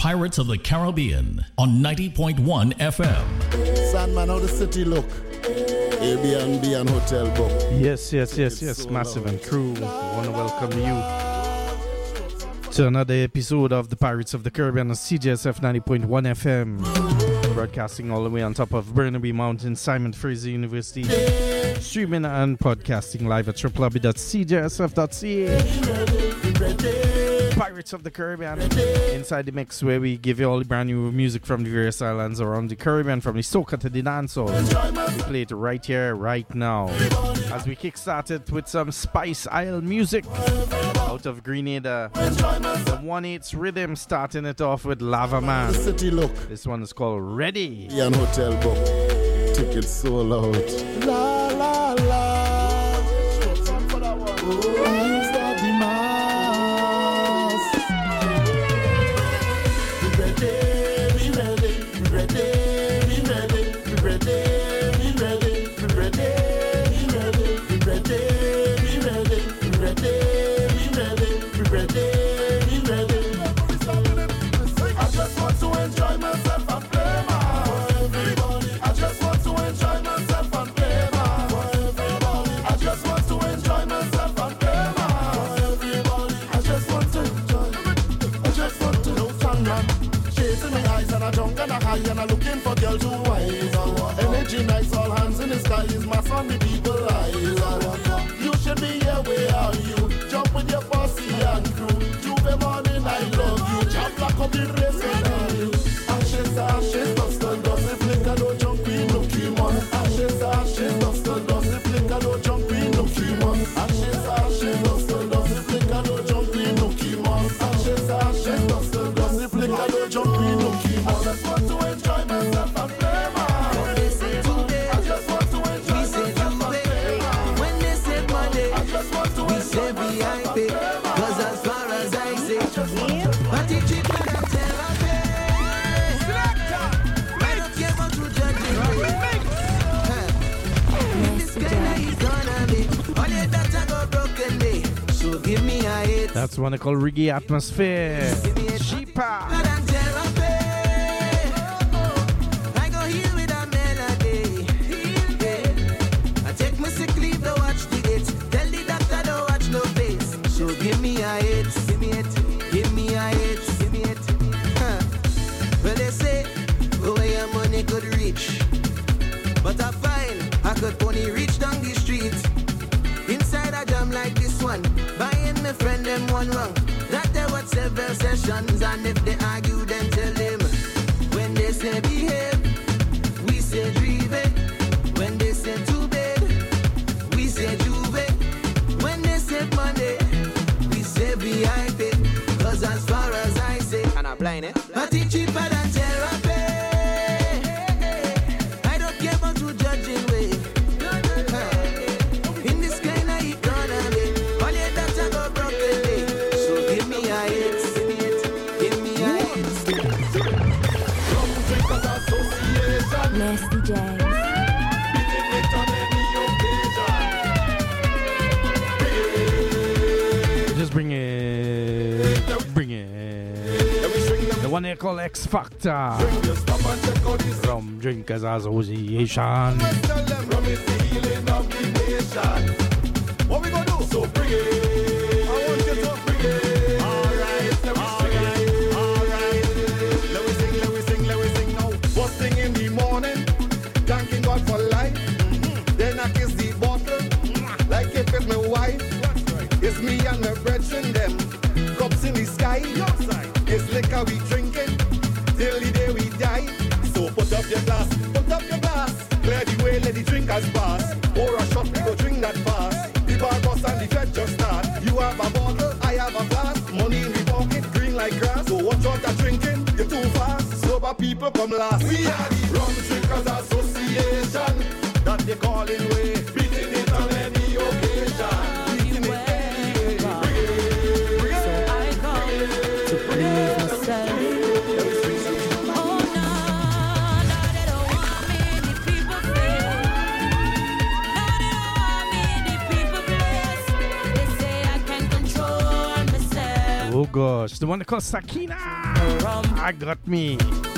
Pirates of the Caribbean on 90.1 FM. Sandman, how the city look? Airbnb and hotel book. Yes. Massive and crew, I want to welcome you to another episode of the Pirates of the Caribbean on CJSF 90.1 FM. Broadcasting all the way on top of Burnaby Mountain, Simon Fraser University. Streaming and podcasting live at www.cjsf.ca. Pirates of the Caribbean inside the mix, where we give you all the brand new music from the various islands around the Caribbean, from the soca to the dancehall. We play it right here, right now, as we kickstart it with some Spice Isle music out of Grenada. The 1/8 rhythm, starting it off with Lava Man. This one is called Ready. And hotel book. Tickets sold out. La la la. And I'm looking for girls who wise. Energy nice, all hands in the sky is mass on the people eyes. You should be here, where are you? Jump with your posse and crew. Juve morning, I love you. Jump like a big racing on you. Ashes, ashes, dust and dust. If liquor don't jump in, no keep on. Ashes, ashes, dust and dust. If liquor don't jump in, no keep on. Ashes, ashes, dust and dust. If liquor don't jump in, no keep on. Ashes, ashes, dust and dust. If liquor don't jump in, no keep on. I just want to enjoy myself and play my. When they say today, I just want to enjoy myself and play my. When they say Monday, I just want to we say VIP. Cause as far as I say, I teach it and I tell I pay. I don't care about you judging me. This kind of is gonna be all your data go broken day. So give me a hit. That's one I call Reggae Atmosphere. Sheepa. Give me a hit, give me it, give me a hit, give me it. Well, they say, go where your money could reach. But I find I could only reach down the street. Inside a jam like this one, buying my friend them one wrong. That there was several sessions, and if they argue, then tell them. When they say behave, we say drive it. When they say too bad, we say juve. When they say money, VIP, cause as far as I say, and I'm blind, I teach cheaper than therapy. I don't care about you judging way. In this kind of economy, all your data go broken day. So give me a hit, give me a hit. Nasty James. Bring it. The one they call X Factor. Rum Drinkers Association. Tell them rum is the healing of the nation. What we gonna do? So bring it. I want you to bring it. Alright. Let we sing now. First thing in the morning, thanking God for life. Then I kiss the bottle, like if it's my wife. It's me and my brethren, them cups in the sky. It's liquor we drinking till the day we die. So put up your glass, clear the way, let the drinkers pass. Or a shot, we go drink that fast. The bar boss and the fed just start. You have a bottle, I have a glass. Money in the pocket, green like grass. So watch out that drinking, you're too fast. Sober people come last. We are the Rum Drinkers Association, that they calling way, beating it on any occasion. Oh gosh, Touch, the one that called Sakina. I got me.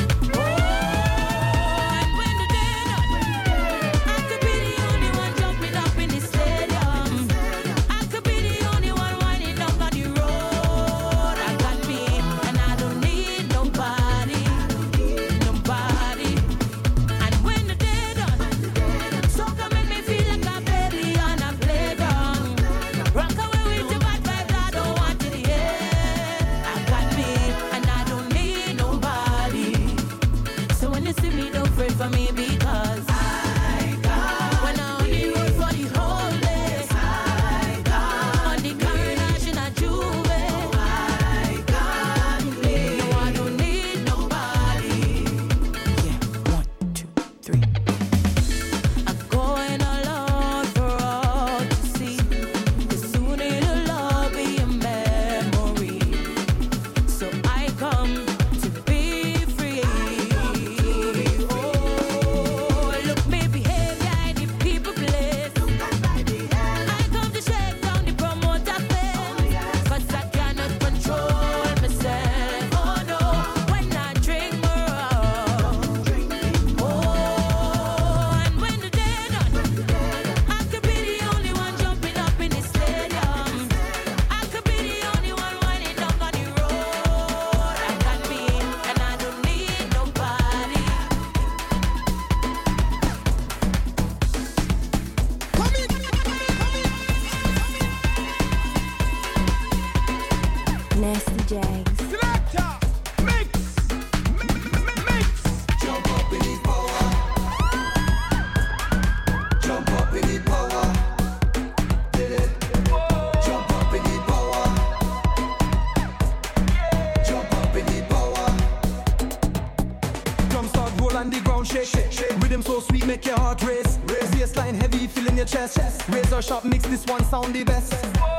Razor Shop mix, this one sound the best.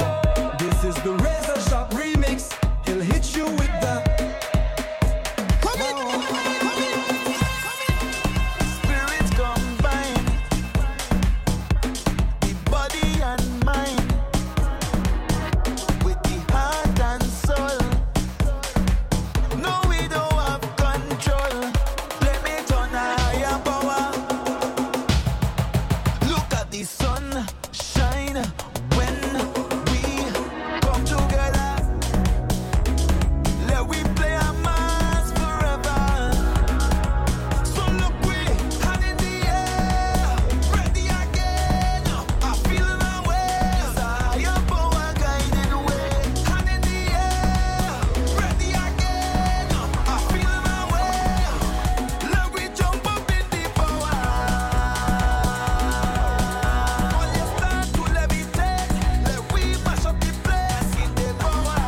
This is the Razor Shop remix. He'll hit you with the spirit combine, the body and mind, with the heart and soul. No, we don't have control. Let me turn a higher power. Look at the sun shine when we come together. Let we play a mass forever. So look, we hand in the air, ready again. I feel my ways, higher power guiding way. Hand in the air, ready again. I feel my way. Let we jump up in the power. All you start to levitate, let we mash up the place in the power.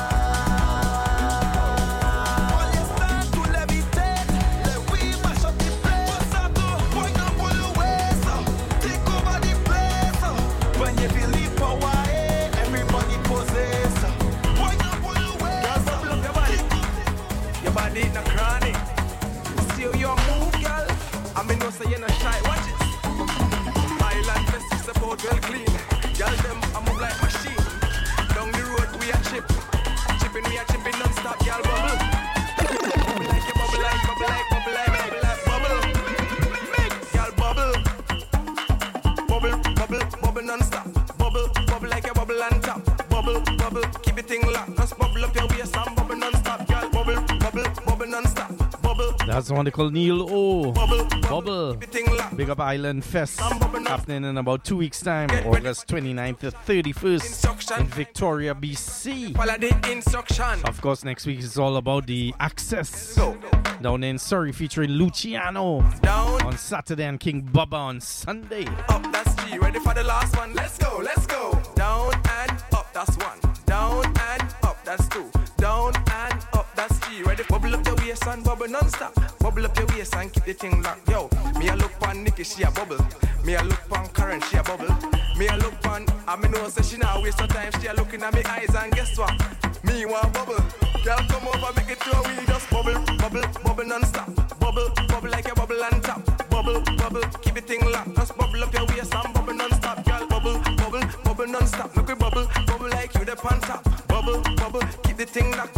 All you start to levitate, let we mash up the place. Point and pull away, so take over the place. When you feel the power, everybody possess. Point and pull away, bubble up your body in a chronic. Still your move, girl. I mean, no say you're not shy. Watch it. Island festive support well clean. Girl, them I move like machine. Down the road we a chip. Chipping we a chipping non-stop, girl bubble. Bubble like a bubble like, bubble like, bubble like, bubble like, bubble. Girl bubble. Bubble, bubble, bubble non-stop. Bubble, bubble like a bubble on top. Bubble, bubble, keep it thing locked. Just bubble up your waist and bubble non-stop, girl. Bubble, bubble, bubble non-stop. Bubble, That's the one they call Neil O. bubble, Bubble. keep it thing locked. Big up Island Fest. Happening in about 2 weeks' time. August 29th to 31st in Victoria, BC. Follow the instruction. Of course, next week is all about the Access. Go. Down in Surrey featuring Luciano Down, on Saturday and King Bubba on Sunday. up, that's G. Ready for the last one? Let's go, let's go. Down and up, that's one. Down and up, that's two. Down and up, that's G. Ready? Bubble up your waist and bubble non-stop. Bubble up your waist and keep the thing locked. Yo, me a look pan Nikki, she a bubble. Me a look pan Karen, she a bubble. Me a look pan, I me know say she now waste her time. She a looking at me eyes and guess what? Me want bubble. Girl, come over, make it to a wheel. Just bubble, bubble, bubble non-stop. Bubble, bubble like a bubble on top. Bubble, bubble, keep it thing locked. Just bubble up your waist and bubble non-stop. Girl, bubble, bubble, bubble non-stop. Look we bubble, bubble like you the pan top. Bubble, bubble, keep the thing locked. Come in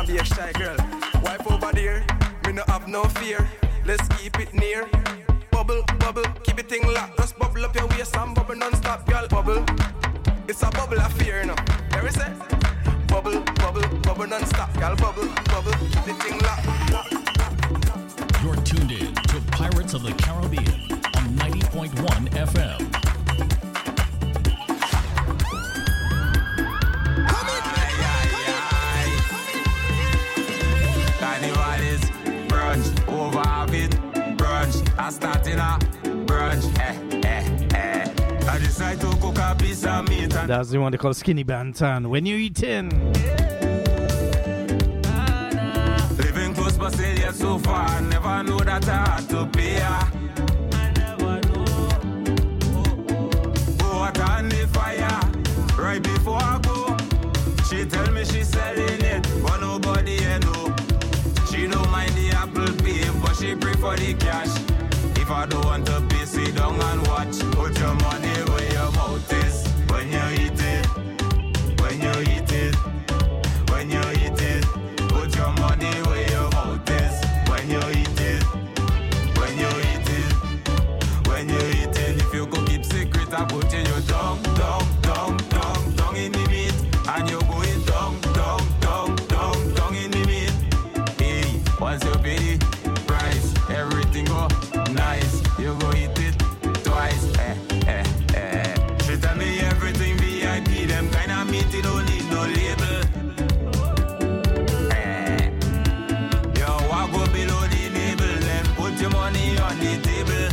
Can't be a shy girl. Wife over there, me no have no fear. Let's keep it near. Bubble, bubble, keep it thing locked. Just bubble up your waist and bubble non-stop, girl. Bubble, it's a bubble of fear, you know. There is it. Bubble, bubble, bubble non-stop, girl. Bubble, bubble, keep it thing locked. You're tuned in to Pirates of the Caribbean on 90.1 FM. Carnival is brunch, over a bit, brunch. I start in a brunch, I decide to cook a piece of meat and That's the one they call skinny bantan. When you eating, living close but still yet so far. Never know that I had to pay her. I never know. Go out on the fire, right before I go. She tell me she's selling it, but nobody know. She don't mind the Apple Pay, but she prefer the cash. If I don't want to pay, sit down and watch. Put your money where your mouth is. When you eat it, when you eat it, when you eat it. Put your money where your mouth is. When you eat it, when you eat it, when you eat it. If you could keep secret, I put in your tongue, tongue, tongue, tongue, tongue in the meat. And you go in tongue, tongue, tongue, tongue, tongue in the meat. Hey, once you pay the price, everything go nice. You go eat it twice. She tell me everything VIP. Them kind of meat, you don't need no label. Yo, I go below the navel. Then put your money on the table.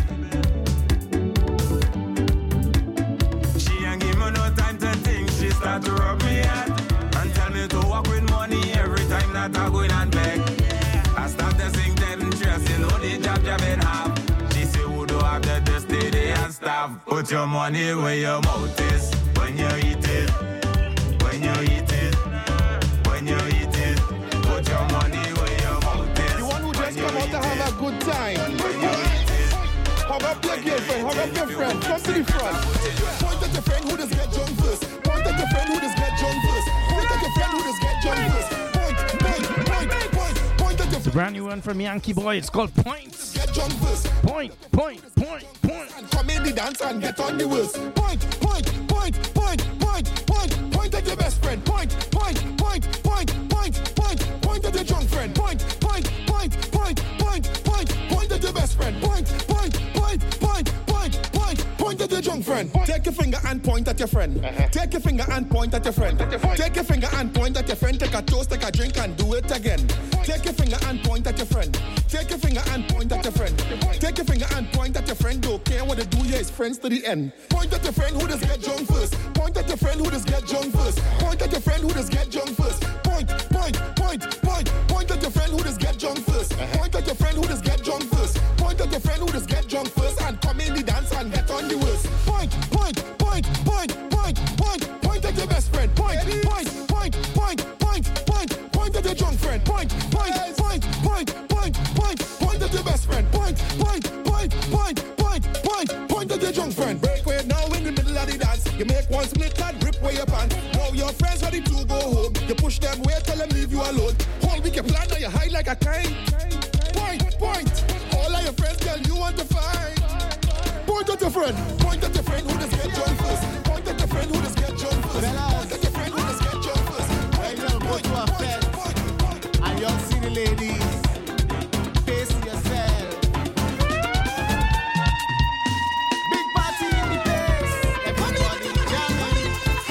She ain't give me no time to think. She start to rub me out and tell me to walk with money every time that I go in and beg. I start to sing dead interest, you know the job in half. She say who do have the destiny and stuff. Put your money where your mouth is. When you eat it, when you eat it, when you eat it. Put your money where your mouth is. You want who just come out to have a good time? When you eat it. Hug up your girlfriend, hug up your friend, come to the front. Point at your friend who just get drunk first. Point at your friend who just get drunk first. Point at your friend who just get drunk first. Point at your it's a brand new one from Yankee Boy. It's called Points. get drunk first. Point. And come in the dance and get on the worst. Point at your best friend. Point at your drunk friend. Point at your best friend. Point at your drunk friend. Take your finger and point at your friend. Take your finger and point at your friend. Take your finger and point at your friend. Take a toast, take a drink and do it again. Take your finger and point at your friend. Take your finger and point at your friend. Take your finger and point at your friend. Don't care what they do, yeah, it's friends to the end. Point at your friend who just get drunk first. Point at your friend who just get drunk first. Point at your friend who just get drunk first. Point at your friend who just get drunk first. Point at your friend who just get drunk first. Point at your friend who just get drunk first and come in the dance and get on the worst. Point at your best friend. Point at your drunk friend. Point at your best friend. Point at your drunk friend. Break way now in the middle of the dance. You make one split and rip way your pants. Now your friends ready to go home. You push them away, tell them leave you alone. Whole week you plan, now you hide like a kite. Point. All of your friends, girl, you want to fight. Point at your friend. Point at your friend who just get drunk first. Point at your friend who just get drunk first. Point at your friend who just get drunk first. When you go to a fest and you see the ladies, face yourself. Big party in the place, everybody jamming.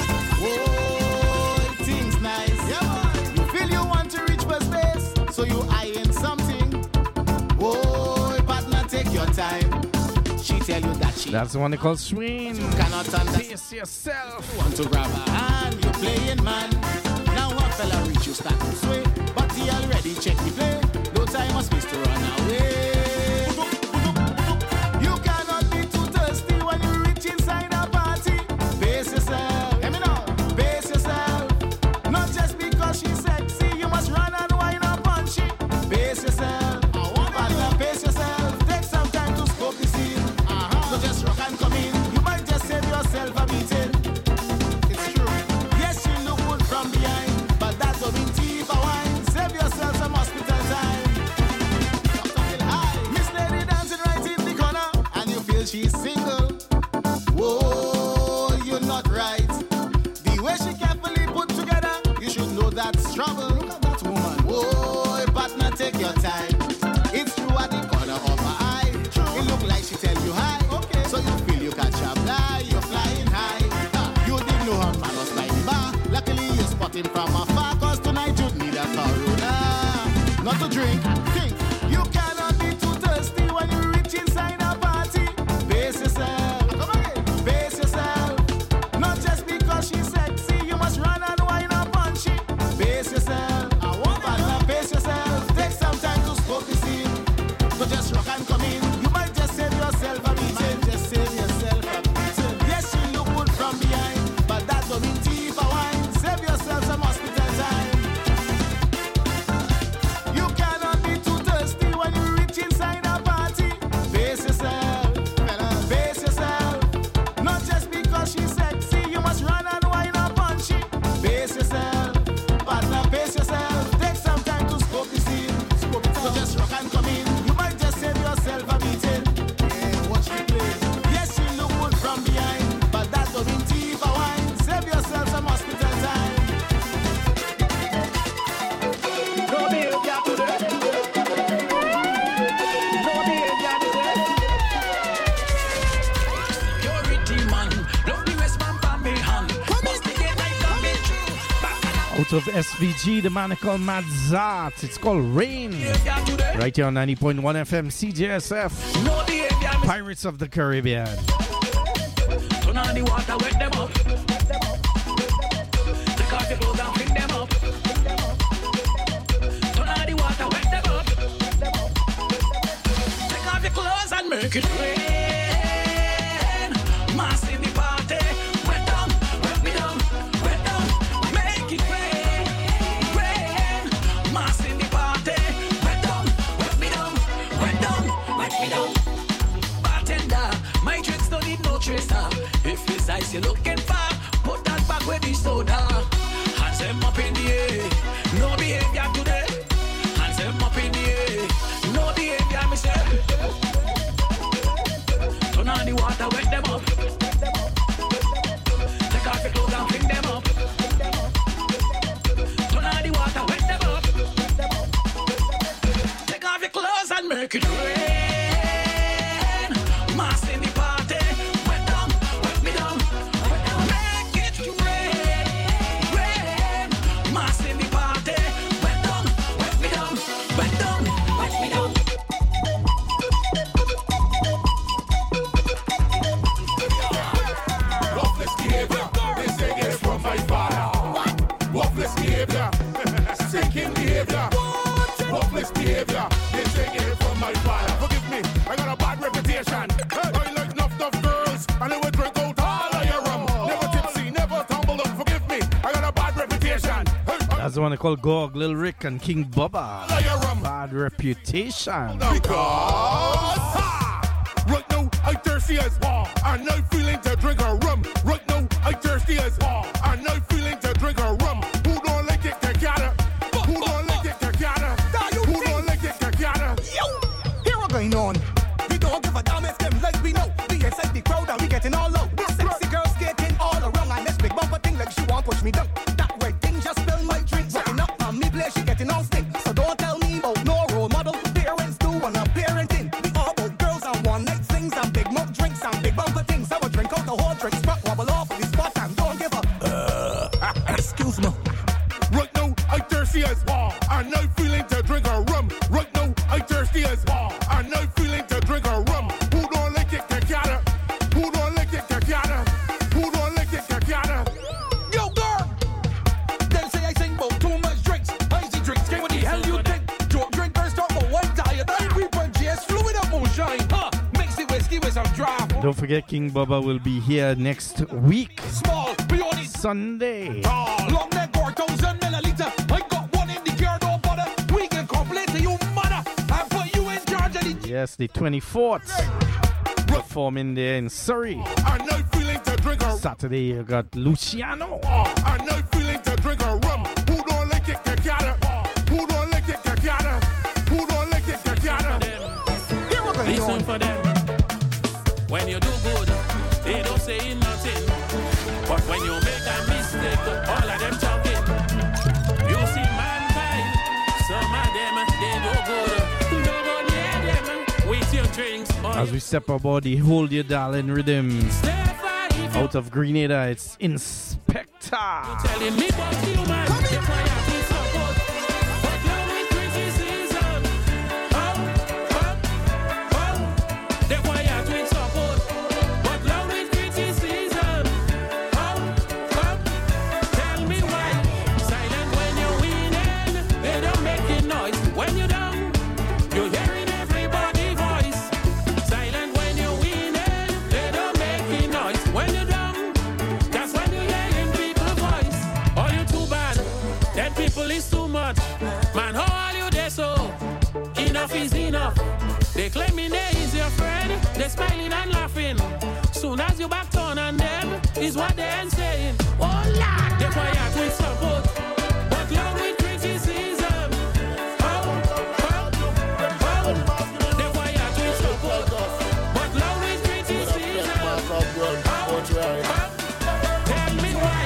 Oh, things nice. You feel you want to reach for space, so you eyeing something. Oh, partner, take your time. She tell you that she That's the one they call Swing. cannot understand. Face yourself. You want to grab her hand, you playing man. Now one fella reach you start to sway, but he already checked the play. No time must miss to run away. You cannot be too thirsty when you reach inside a party. Pace yourself, let me know. Pace yourself. Not just because she's sexy, you must run and wind up on she. Pace yourself. Partner, pace yourself. Take some time to scope the scene. So just rock and come in. You might just save yourself a beating. It's true. Yes, she look good from behind, but that's what we tea for wine. Save take your time. It's true at the corner of her eye. It look like she tell you hi. Okay. So you feel you catch a fly, you're flying high. You didn't know her man was by the bar. Luckily you spot him from afar, cause tonight you'd need a Corona. Not to drink, think. You cannot be too thirsty when you reach inside a party. Pace yourself, come again. Pace yourself. Not just because she's sexy, you must run and wind up on she. Pace yourself, I want to pace yourself. Take some time to scope the scene. So just rock and come in. You might just save yourself a beating. Just save yourself a beating. Yes, she look good from behind, but that don't mean tea for wine. Save yourself some hospital time. You cannot be too thirsty when you reach inside a party. Pace yourself, pace yourself. Not just because she's sexy, you must run and wind up on she. Pace yourself, partner, pace yourself. Take some time to scope the scene. So just rock and come in. You might just save yourself a beating. Yeah, watch the play. Yes, she look good from behind, but that don't mean tea for wine. Save yourself some hospital time. Purity man, love the West man from me hand. Must take it right from me true. Out of SVG, the man called Mad Zat. It's called Rain. Right here on 90.1 FM, CJSF. No behavior, me Pirates of the Caribbean. turn on the water, wet them up. Take off your clothes and fling them up. Turn on the water, wet them up. Take off your clothes and make it rain. Mass in the party, wet down, wet me down, wet down, make it rain, rain. Mass in the party, wet down, wet me down, wet down, wet me down. Bartender, my drinks don't need no tracer. If it's ice you're looking for, put that back with the soda. Hands them up in the air, no behavior today. Hands them up in the air, no behavior, me say. Turn on the water, wet them up. Take off your clothes and fling them up. Turn on the water, wet them up. Take off your clothes and make it rain. Mass in the party, wet down, wet me down, wet down. Make it rain, rain. Mass in the party, wet down, wet me down, wet down, wet me down. Worthless behavior, they say it's from my father. Worthless behavior, stinking behavior. Worthless behavior, they say it from my father. Forgive me, I got a bad reputation. I like enough girls, and they would drink out all of your rum. Never tipsy, never tumbled up. Forgive me, I got a bad reputation. That's the one they call Gog, Lil Rick, and King Bubba. All of your rum. Bad reputation. Because right now I thirsty as I'm not feeling to drink a rum. Right now I thirsty as I'm not feeling to drink a rum. Who don't like it, Kakata? Who don't like it, Kakata? Who don't like it, Kakata? Here what going on? We don't give a damn if them like we know. We inside the crowd and we getting all low. Sexy girl skating all around and this big bumper thing like she want push me down. That red thing just spill my drink. Rocking up on me play, she getting all stick. So don't tell me about no role model. Parents do and a parenting. We all about girls and one night things and big mug drinks and big bumper things. I would drink out the whole drink, spot wobble off of the spot and don't give a. Excuse me. Right now I thirsty as I'm not feeling to drink a rum. Right now I thirsty as I'm not feeling to drink a rum. Who don't like it, Kakata? Who don't like it, Kakata? Who don't like it, Kakata? Yo, girl! They say I sing about too much drinks. Icy drinks, get what the hell you think? Don't drink first up for one diet. I repent GS, fluid up on shine. Mix the whiskey with some draft. Don't forget, King Bubba will be here next week, Small, we only Sunday. long neck or 1,000 milliliter. I got one in the car, don't bother. We can complain to you, mother. I put you in charge of the. Yes, the 24th. Performing there in Surrey. I'm not feeling to drink a Saturday, you got Luciano. I'm not feeling to drink a rum. Who don't like it, Kakata? Who don't like it, Kakata? Who don't like it, Kakata? Here what going Listen on? for them. When you do good, they don't say nothing. But when you make a mistake, all of them talking. You see mankind, some of them, they don't As we step aboard the Hold Your Darling rhythm out of Grenada, it's Inspector. Telling me about you, man. If I have to support, but now with criticism. If I have to support, but now with criticism. Tell me why. Silent when you're winning, they don't make a noise. When you're down, you're hearing everybody's voice. Silent when you're winning, they don't make a noise. When you're down, that's when you're hearing people's voice. Oh, you too bad, that people is too much. Man, how are you there so? Enough is enough. They claiming they is your friend, they smiling and laughing. Soon as you back turn on them, is what they're saying. Oh Lord, they quiet with support, but long with criticism. They quiet with support, but long with criticism. Tell me why.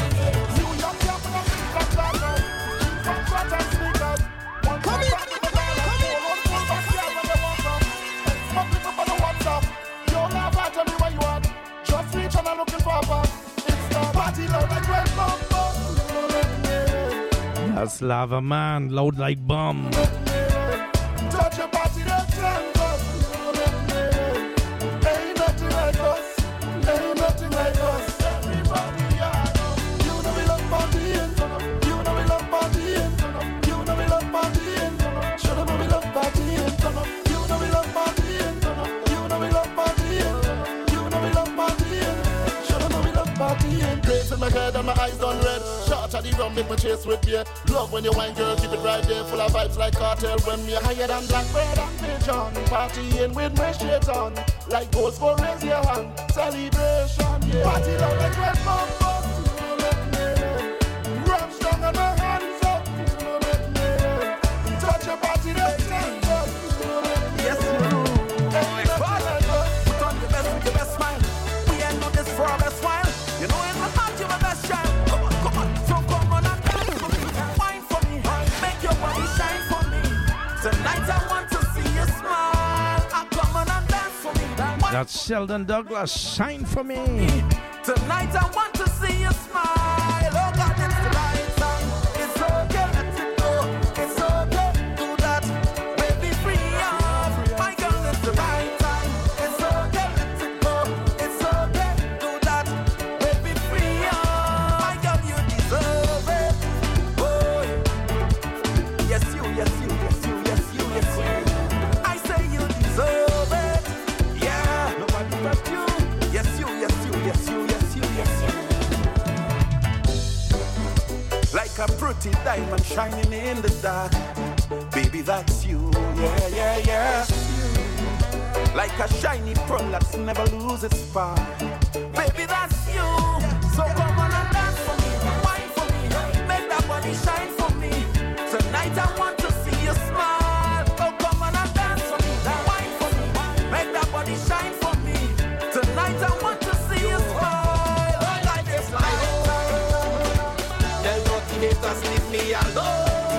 That's Lava Man, loud like bomb. Touch your body, that's ain't nothing like us. Ain't nothing like us. Everybody, you know we love party and you know we love party and you know we love party and show them we love party and you know we love party and you know we love party and you know we love party and show them we love party and grace in my head and my eyes done red. Shot at the rum, make my chase with beer. Love when you wine, girl, keep it right there. Full of vibes like cartel. When me higher than blackbird and pigeon. Partying with my shades on. Like goals for raise your hand. Celebration, yeah. Party loud like red mamba. Rum strong on my hands up. Touch your body, that's up. Yes, you do. Put on the best with your best smile. We ain't do this for our best while. You know in my heart you're my best child. Come on, so come on and dance for me. Wine for me, make your body shine for me. Tonight I want to see you smile. Come on and dance for me. That's Sheldon Douglas, shine for me. Tonight I want to see you smile. Oh God, it's the right time. It's okay, let it go. It's okay, do that. Baby, free up. My girl, it's the right time. It's okay, let it go. It's okay, do that. Baby, free up. My girl, you deserve it. Oh, yes, you, yes, you, yes, you, yes, you, yes, you. I say you deserve it. Yeah, nobody but you. Yes, you, yes, you, yes, you, yes, you, yes, you. Like a pretty diamond shining in the dark. Baby, that's you. Yeah, yeah, yeah. Like a shiny pearl that's never lose its spark. Baby, that's you. So come on and dance for me. Wine for me. Make that body shine for me. Tonight I want to see you smile. Oh, come on and dance for me. Wine for me. Make that body shine for me. Tonight I want to see you smile. Oh, like this life. Tell nothing haters leave me alone.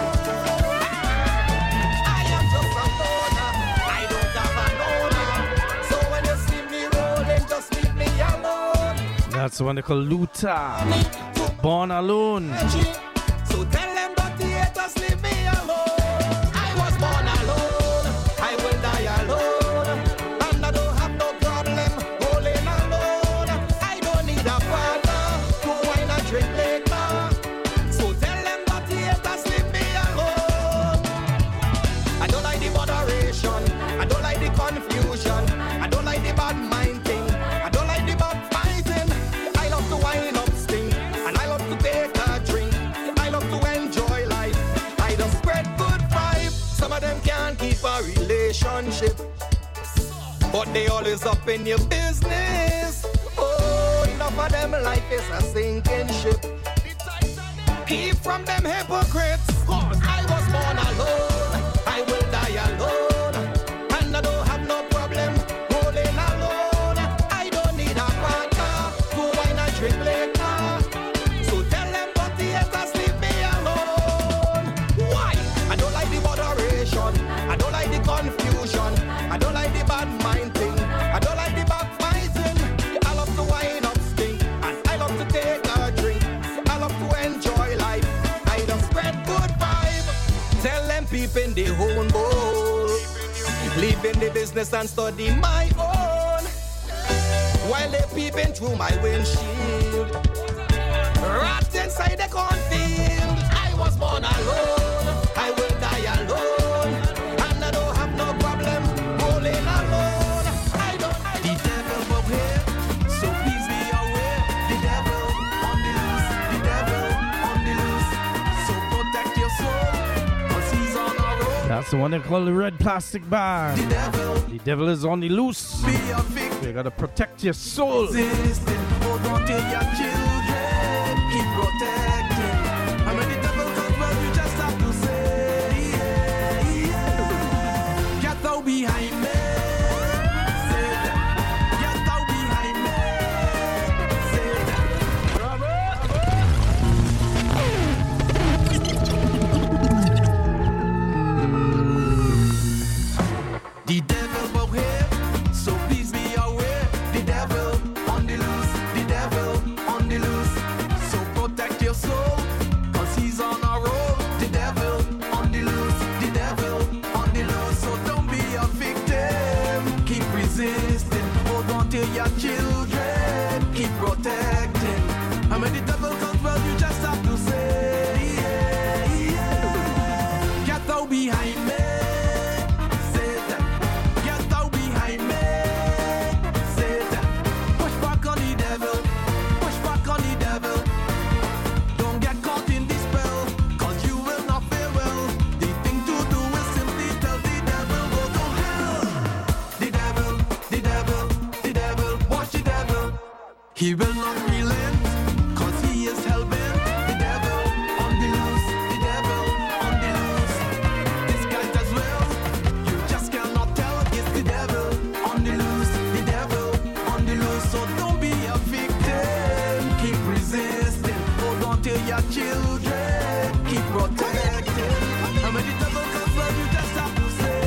I am just a loner. I don't have an owner. So when you see me rolling, just leave me alone. That's one they call Luther, Born Alone. So tell them that the haters leave me alone. I was born alone. I will die alone. And I don't have no problem rolling alone. I don't need a father to wine and drink later. So tell them that the haters leave me alone. I don't like the moderation. I don't like the confusion. I don't like the bad mind thing. I don't like the bad fighting. I love to wine up sting. And I love to take a drink. I love to enjoy life. I just spread good vibes. Some of them can't keep a relationship, but they always up in your business. Oh, enough of them life is a sinking ship. Keep from them hypocrites. I was born alone. I will die alone. And I don't have no problem rolling alone. I don't need a partner to wine and drink later. So tell them but the haters leave me alone. Why? I don't like the moderation. I don't like the confusion. I don't like the bad mind thing. leaving the business and study my own. While they peeping through my windshield, wrapped inside the cornfield. I was born alone, I will die alone, and I don't have no problem rolling alone. I don't. The devil up here, so please be aware. The devil on the loose, the devil on the loose. So protect your soul, 'cause he's on our road. That's the one they call the red plastic bag. The devil is on the loose. Be a victim. You gotta protect your soul. Resisting, hold on to your children, keep protecting. And when the devil comes, well, you just have to say, yeah, yeah. Get thou behind me. Say that. Get thou behind me. Say that. The devil out here, so please be aware. The devil on the loose, the devil on the loose. So protect your soul, 'cause he's on our road. The devil on the loose, the devil on the loose. So don't be a victim, keep resisting. Hold on to your children, keep protecting. And when the devil comes, well, you just have to say, yeah, yeah. Get thou behind me. Say that. Get thou behind me. Say that. Push back on the devil. Push back on the devil. Don't get caught in this spell, 'cause you will not fare well. The thing to do is simply tell the devil, go to hell. The devil, the devil, the devil, watch the devil. He will not relent, 'cause he is hell-bent. The devil on the loose, the devil on the loose. This guy as well, you just cannot tell. It's the devil on the loose, the devil on the loose. So don't be a victim, keep resisting. Hold on to your children, keep protecting. And when the devil comes, well, you just have to say,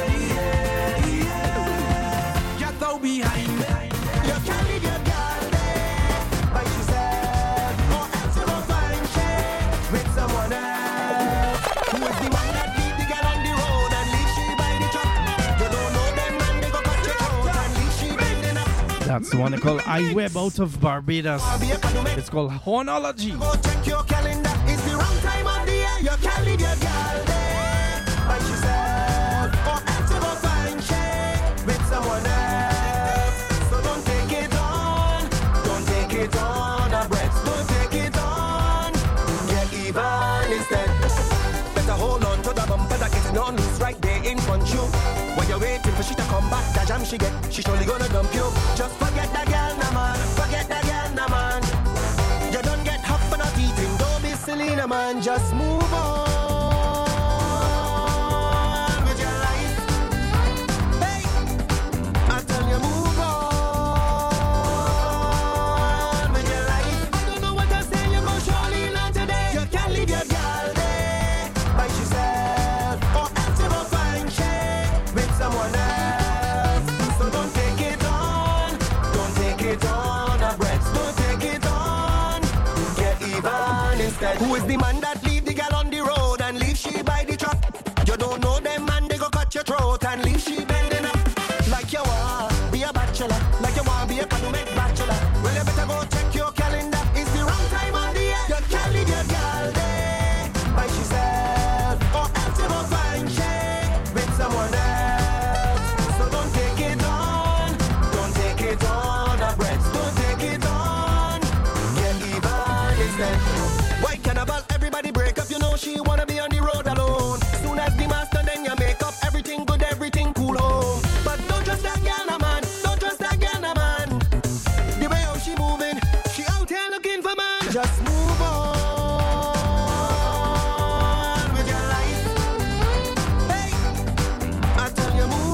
yeah, yeah. Get thou behind me. You can't leave your girl there by yourself, or else you will find shame with someone else. Who is the man that leave the girl on the road and leave she by the truck? You don't know them man, they go cut your throat and leave she bending up. That's the one they call iWeb out of Barbados. Be a calumet. It's called Hornology. Go check your calendar. It's the wrong time of the year. You can't leave your girl there by yourself, or else you will find shame with someone else. So don't take it on. Don't take it on. A breath. Don't take it on. Get even instead. Better hold on to the bumper that gets on loose right there in front you. While you're waiting for she to come back, that jam she get, she surely gonna dump you. Just forget that girl, nah man. Forget that girl, nah man. You don't get hot for not eating. Don't be silly, nah man. Just move on with your life. Hey, I tell you, move on with your life. I don't know what to say. You go surely learn today. You can't leave your girl there by yourself, or else you will find shame with someone else. So don't take it on. Don't take it on. A breath. Don't take it on. Get even instead. Who is the man that leave the girl on the road and leave she by the truck? You don't know them man, they go cut your throat and leave she